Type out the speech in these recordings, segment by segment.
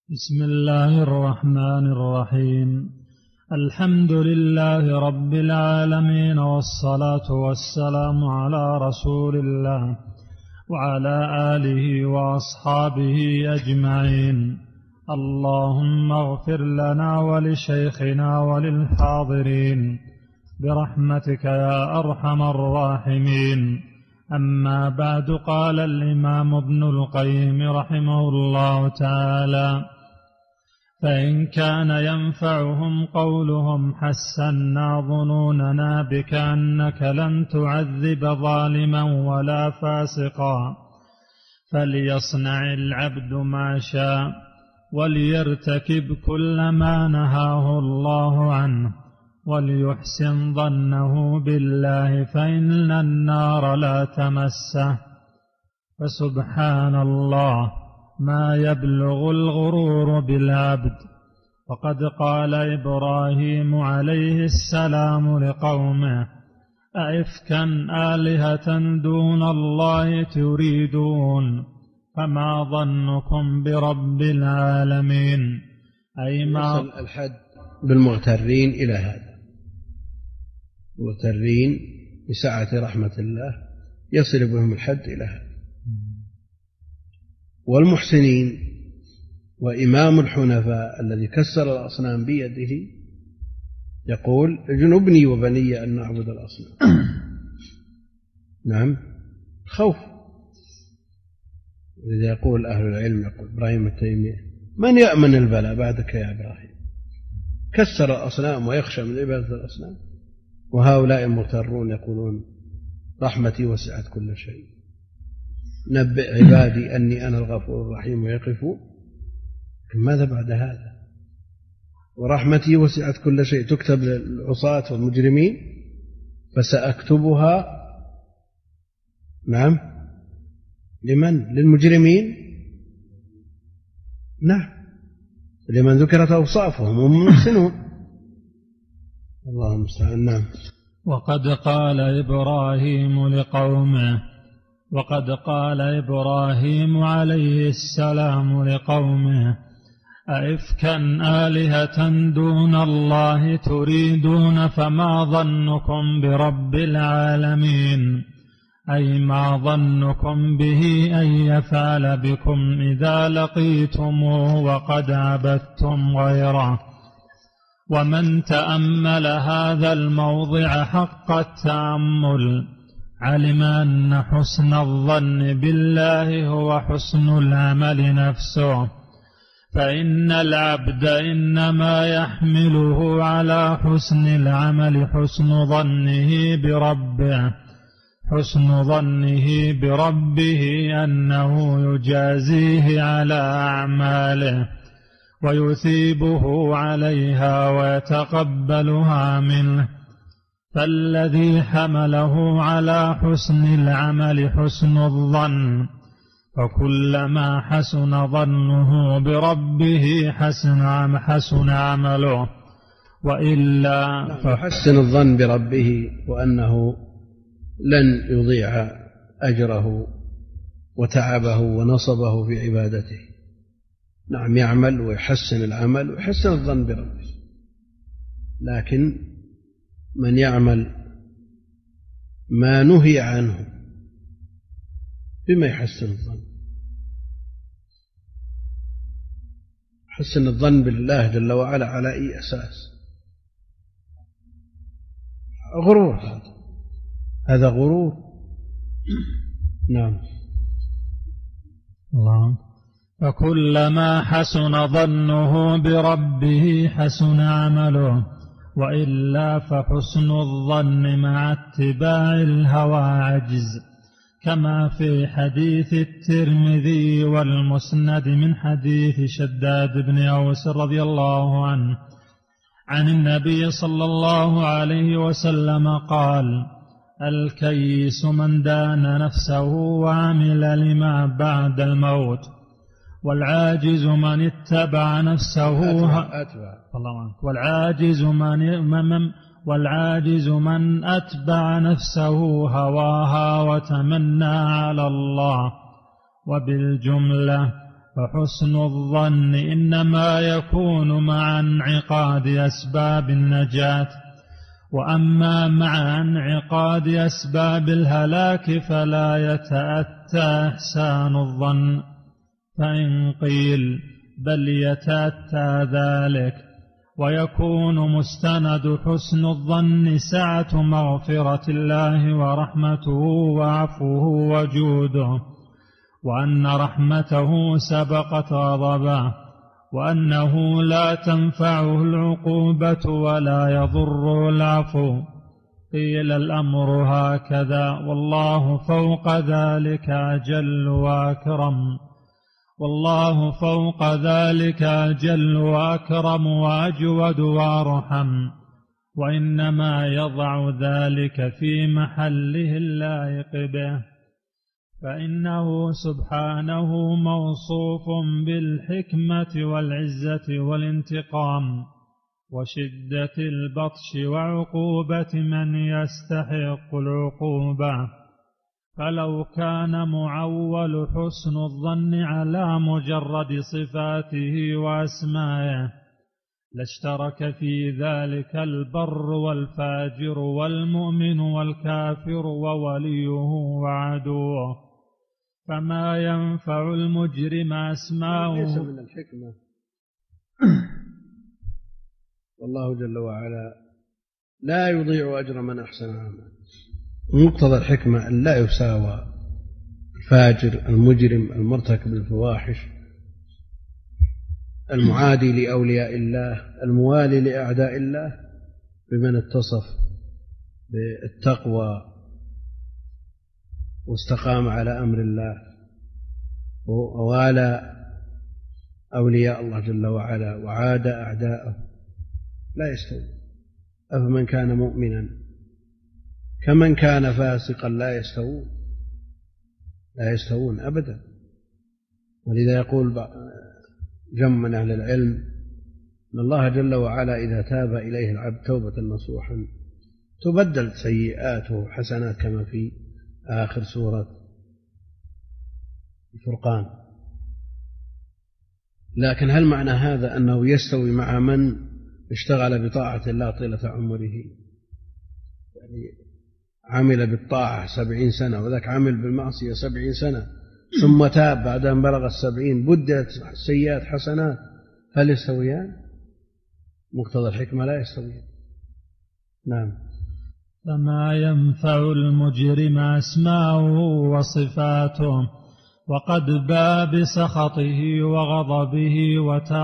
بسم الله الرحمن الرحيم. الحمد لله رب العالمين، والصلاة والسلام على رسول الله وعلى آله وأصحابه أجمعين. اللهم اغفر لنا ولشيخنا وللحاضرين برحمتك يا أرحم الراحمين. أما بعد، قال الإمام ابن القيم رحمه الله تعالى: فإن كان ينفعهم قولهم حسنا ظنوننا بك أنك لن تعذب ظالما ولا فاسقا، فليصنع العبد ما شاء وليرتكب كل ما نهاه الله عنه وليحسن ظنه بالله، فإن النار لا تمسه. فسبحان الله ما يبلغ الغرور بالعبد. وقد قال إبراهيم عليه السلام لقومه: أئفكا آلهة دون الله تريدون، فما ظنكم برب العالمين. أي ما يصل الحد بالمغترين إلى هذا، المغترين بسعة رحمة الله يصل بهم الحد إلى هذا. والمحسنين وإمام الحنفاء الذي كسر الأصنام بيده يقول: اجنبني وبني أن نعبد الأصنام. نعم، خوف. إذا يقول أهل العلم، يقول إبراهيم التيمية: من يأمن البلاء بعدك يا إبراهيم؟ كسر الأصنام ويخشى من عبادة الأصنام. وهؤلاء المغترون يقولون: رحمتي وسعت كل شيء، نبئ عبادي أني أنا الغفور الرحيم، ويقفون. ماذا بعد هذا؟ ورحمتي وسعت كل شيء تكتب للعصاة والمجرمين، فسأكتبها نعم لمن؟ للمجرمين. نعم، لمن ذكرت أوصافهم هم المحسنون. الله المستعان. نعم. وقد قال إبراهيم عليه السلام لقومه: أئفكا آلهة دون الله تريدون، فما ظنكم برب العالمين. أي ما ظنكم به أن يفعل بكم إذا لقيتموه وقد عبدتم غيره. ومن تأمل هذا الموضع حق التأمل علم أن حسن الظن بالله هو حسن العمل نفسه، فإن العبد إنما يحمله على حسن العمل حسن ظنه بربه أنه يجازيه على أعماله ويثيبه عليها ويتقبلها منه. فالذي حمله على حسن العمل حسن الظن، فكلما حسن ظنه بربه حسن عمله، وإلا فحسن الظن بربه وأنه لن يضيع أجره وتعبه ونصبه في عبادته. نعم، يعمل ويحسن العمل ويحسن الظن بربه. لكن من يعمل ما نهي عنه بما يحسن الظن؟ حسن الظن بالله جل وعلا على أي أساس؟ غرور، هذا غرور. نعم. الله. فكلما حسن ظنه بربه حسن عمله، وإلا فحسن الظن مع اتباع الهوى عجز، كما في حديث الترمذي والمسند من حديث شداد بن أوس رضي الله عنه عن النبي صلى الله عليه وسلم قال: الكيس من دان نفسه وعمل لما بعد الموت، والعاجز من اتبع نفسه والعاجز من أتبع نفسه هواها وتمنى على الله. وبالجملة فحسن الظن إنما يكون مع انعقاد أسباب النجاة، وأما مع انعقاد أسباب الهلاك فلا يتأتى إحسان الظن. فإن قيل بل يتأتى ذلك، ويكون مستند حسن الظن سعة مغفرة الله ورحمته وعفوه وجوده، وأن رحمته سبقت غضبه، وأنه لا تنفعه العقوبة ولا يضر العفو. قيل الأمر هكذا، والله فوق ذلك أجل وأكرم، والله فوق ذلك أجل وأكرم وأجود وأرحم، وإنما يضع ذلك في محله اللائق به، فإنه سبحانه موصوف بالحكمة والعزة والانتقام وشدة البطش وعقوبة من يستحق العقوبة. فلو كان معول حسن الظن على مجرد صفاته وأسمائه لاشترك في ذلك البر والفاجر والمؤمن والكافر ووليه وعدوه، فما ينفع المجرم أسماؤه. ليس من الحكمة والله جل وعلا لا يضيع أجر من أحسن عملا. مقتضى الحكمة أن لا يساوى الفاجر المجرم المرتكب الفواحش المعادي لأولياء الله الموالي لأعداء الله بمن اتصف بالتقوى واستقام على أمر الله ووالى أولياء الله جل وعلا وعاد أعداءه، لا يستوي. أفمن كان مؤمنا كمن كان فاسقا لا يستوون أبدا. ولذا يقول جمع من أهل العلم أن الله جل وعلا إذا تاب إليه العبد توبة نصوحا تبدل سيئاته حسنات كما في آخر سورة الفرقان. لكن هل معنى هذا أنه يستوي مع من اشتغل بطاعة الله طيلة عمره؟ يعني عمل بالطاعة 70 سنة وذاك عمل بالمعصية 70 سنة ثم تاب بعد أن بلغ 70 بدلت سيئات حسنات، هل يستويان؟ مقتضى الحكمة لا يستويان. نعم. فما ينفع المجرم أسماؤه وصفاته، وقد باء بسخطه وغضبه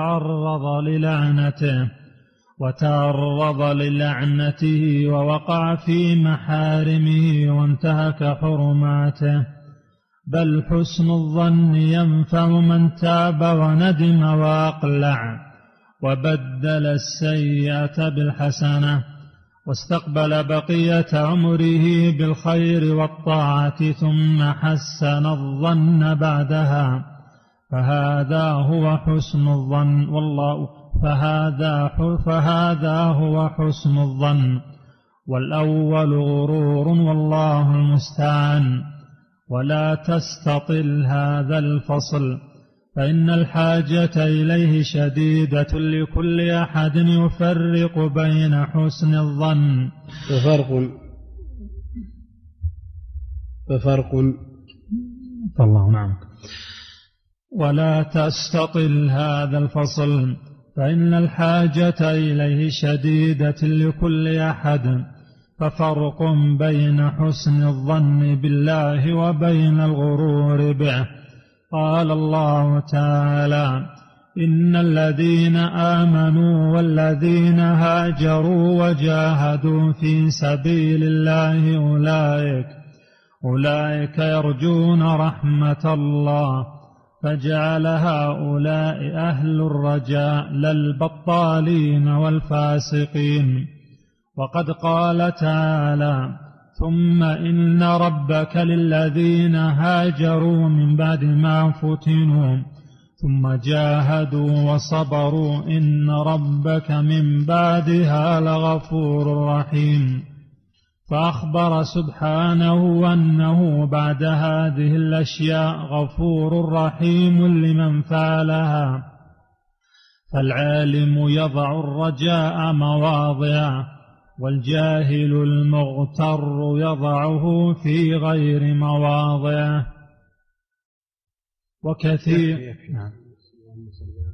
وتعرض للعنته ووقع في محارمه وانتهك حرماته. بل حسن الظن ينفع من تاب وندم وأقلع وبدل السيئة بالحسنة واستقبل بقية عمره بالخير والطاعة ثم حسن الظن بعدها، فهذا هو حسن الظن. فهذا هو حسن الظن، والأول غرور والله المستعان. ولا تستطل هذا الفصل، فإن الحاجة إليه شديدة لكل أحد يفرق بين حسن الظن. ففرق فالله نعم. ولا تستطل هذا الفصل، فإن الحاجة إليه شديدة لكل أحد، ففرق بين حسن الظن بالله وبين الغرور به. قال الله تعالى: إن الذين آمنوا والذين هاجروا وجاهدوا في سبيل الله أولئك يرجون رحمة الله، فجعل هؤلاء أهل الرجاء لا البطالين والفاسقين. وقد قال تعالى: ثم إن ربك للذين هاجروا من بعد ما فتنوا ثم جاهدوا وصبروا إن ربك من بعدها لغفور رحيم. فأخبر سبحانه أنه بعد هذه الأشياء غفور رحيم لمن فعلها. فالعالم يضع الرجاء مواضعه، والجاهل المغتر يضعه في غير مواضعه. وكثير